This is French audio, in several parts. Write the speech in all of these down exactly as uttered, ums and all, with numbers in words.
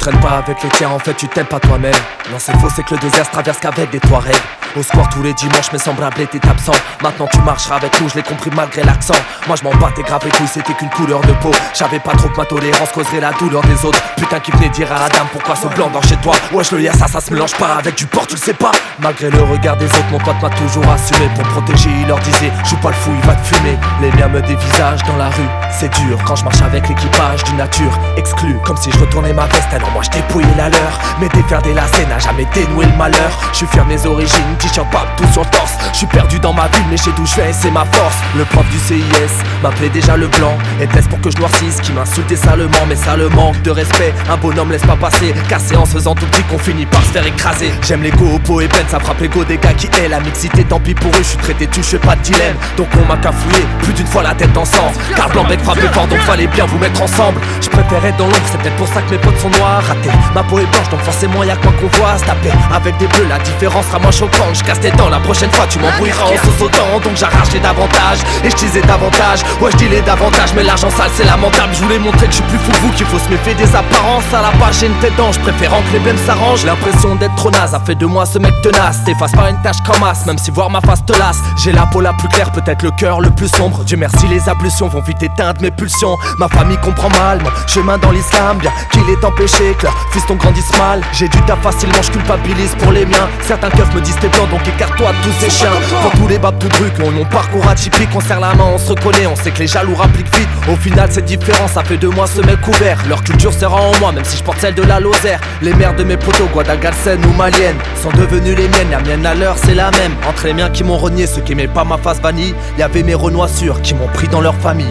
traînes pas avec les tiens, en fait tu t'aimes pas toi-même. Non c'est faux, c'est que le désert se traverse qu'avec des Touaregs. Au square tous les dimanches, mes semblables étaient absents. Maintenant tu marcheras avec nous, je l'ai compris malgré l'accent. Moi je m'en battais grave les couilles, c'était qu'une couleur de peau. J'avais pas trop que ma tolérance causerait la douleur des autres. Putain qui venait dire à la dame pourquoi ce blanc dans chez toi. Wesh le ça, ça se mélange pas avec du porc, tu le sais pas. Malgré le regard des autres, mon pote m'a toujours assumé. Pour protéger, il leur disait, joue pas le fou, il va te fumer. Les miens me dévisagent dans la rue, c'est dur. Quand je marche avec l'équipage d'une nature exclue, comme si je retournais ma veste, alors moi je dépouillais la leur. Mais défaire des lacets n'a jamais dénoué le malheur. Je suis fier de mes origines, t-shirt pas tout sur le torse. Je suis perdu dans ma ville, mais chez d'où je vais, c'est ma force. Le prof du C I S m'appelait déjà le blanc. Était-ce pour que je noircisse, qui m'insultait salement. Mais ça le manque de respect, un bonhomme laisse pas passer. Car c'est en se faisant tout petit qu'on finit par se faire écraser. J'aime les go, Oppo et Ben, ça frappe l'ego des gars qui aiment la mixité, tant pis pour eux, je suis traité tu, je fais pas de dilemme. Donc on m'a cafouillé, plus d'une fois la tête en sang. Car Blanc-Bec frappait fort, donc fallait bien vous mettre ensemble. Je préfère être dans l'ombre, c'est peut-être pour ça que mes potes sont noirs. Raté, ma peau est blanche, donc forcément y'a quoi qu'on voit se taper. Avec des bleus, la différence sera moins choquante. Je casse tes dents, la prochaine fois tu m'embrouilleras en sautant. Donc j'arrache les davantage, et je disais davantage. Ouais je dis les davantage, mais l'argent sale c'est lamentable. Je voulais montrer que je suis plus fou que vous, qu'il faut se méfier des apparences. À la page j'ai une tête d'ange, préférant que les blêmes s'arrangent. L'impression d'être trop naze, a fait de moi ce mec tenace. T'effaces pas une tâche comme as, même si voir ma face te lasse. J'ai la peau la plus claire, peut-être le cœur le plus sombre. Dieu merci les ablutions vont vite éteindre mes pulsions. Ma famille comprend mal mon chemin dans l'islam, bien qu'il est empêché que leur fiston grandisse mal. J'ai du taf facilement, je culpabilise pour les miens. Certains keufs me disent t'es blanc donc écarte-toi de tous ces chiens. Pour tous les babes tout trucs, on mon parcours atypique. On serre la main, on se reconnaît, on sait que les jaloux rappliquent vite. Au final c'est différent, ça fait de moi ce mec couvert. Leur culture sera en moi, même si je porte celle de la Lozère. Les mères de mes potos, guadagalcènes ou maliennes, sont devenues les miennes, la mienne à l'heure c'est la même. Entre les miens qui m'ont renié, ceux qui aimaient pas ma face vanille, y'avait mes renoissures qui m'ont pris dans leur famille.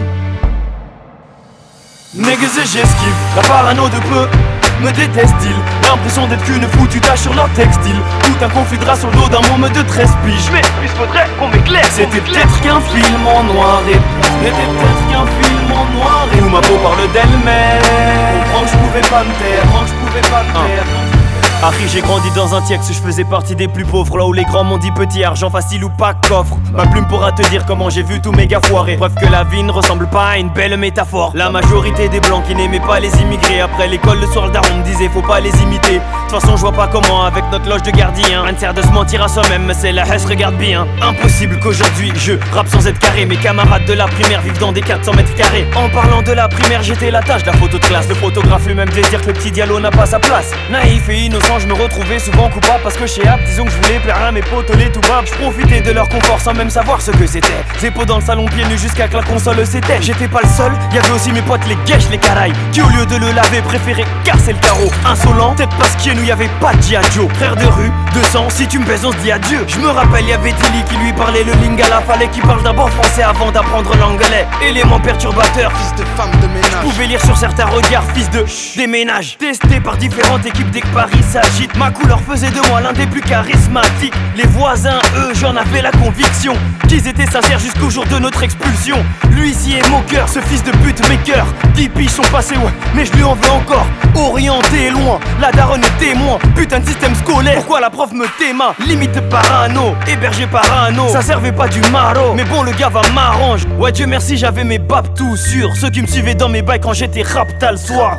Niggas et j'esquive, la parano de peu me déteste-t-il. L'impression d'être qu'une foutue tache sur leur textile. Tout un conflit de race sur le dos d'un môme de treize piges. Mais plus faudrait qu'on m'éclaire. C'était peut-être qu'un film en noir et C'était peut-être qu'un film en noir et où ma peau parle d'elle-même. Comprends que je pouvais pas me taire, comprends que je pouvais pas me taire. Harry, j'ai grandi dans un tiex, je faisais partie des plus pauvres. Là où les grands m'ont dit petit, argent facile ou pas coffre. Ma plume pourra te dire comment j'ai vu tous mes gars foirer. Preuve que la vie ne ressemble pas à une belle métaphore. La majorité des blancs qui n'aimaient pas les immigrés. Après l'école le soir le daron me disait faut pas les imiter. De toute façon je vois pas comment avec notre loge de gardien. Rien ne sert de se mentir à soi-même, mais c'est la haine, regarde bien. Impossible qu'aujourd'hui je rappe sans être carré. Mes camarades de la primaire vivent dans des quatre cents mètres carrés. En parlant de la primaire j'étais la tâche de la photo de classe. Le photographe lui-même désire que le petit Diallo n'a pas sa place. Naïf et innocent je me retrouvais souvent coupable parce que chez App, disons que je voulais plaire à mes potes les tout bas. Je profitais de leur confort sans même savoir ce que c'était. Zépo dans le salon pieds nus jusqu'à que la console s'éteigne. J'étais pas le seul, y'avait aussi mes potes les guèches, les carailles, qui au lieu de le laver préféraient casser le carreau. Insolent, peut-être parce qu'il nous y'avait pas de Giadio. Frère de rue, de sang, si tu me baises on se dit adieu. Je me rappelle y'avait Tilly qui lui parlait le lingala. Fallait qu'il parle d'abord français avant d'apprendre l'anglais. Élément perturbateur, fils de femme de ménage. Je pouvais lire sur certains regards, fils de déménage. Testé par différentes équipes dès que Paris s'agite. Ma couleur faisait de moi l'un des plus charismatiques. Les voisins, eux, j'en avais la conviction qu'ils étaient sincères jusqu'au jour de notre expulsion. Lui ici est moqueur, ce fils de pute maker. Dix piges sont passés, ouais, mais je lui en veux encore. Orienté loin, la daronne est témoin. Putain de système scolaire, pourquoi la prof me téma? Limite parano, hébergé par anneau. Ça servait pas du maro, mais bon le gars va m'arrange. Ouais Dieu merci j'avais mes babs tout sûrs. Ceux qui me suivaient dans mes bails quand j'étais rap t'as le soir.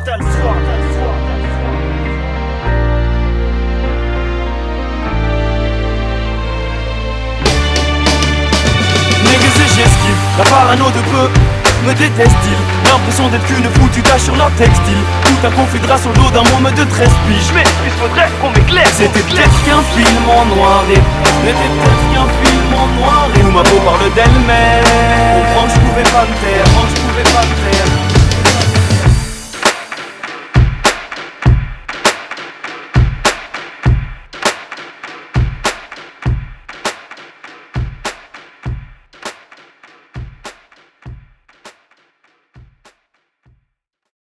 J'esquive, la parano de peu me déteste-t-il. L'impression d'être qu'une foutue tache sur leur textile. Tout un conflit de race sur le dos d'un môme de treize piges. Mais plus faudrait qu'on m'éclaire. C'était peut-être qu'un film en noir et C'était peut-être qu'un film en noir et où ma peau parle d'elle-même. Comprends que je pouvais pas me taire, comprends que je pouvais pas me taire.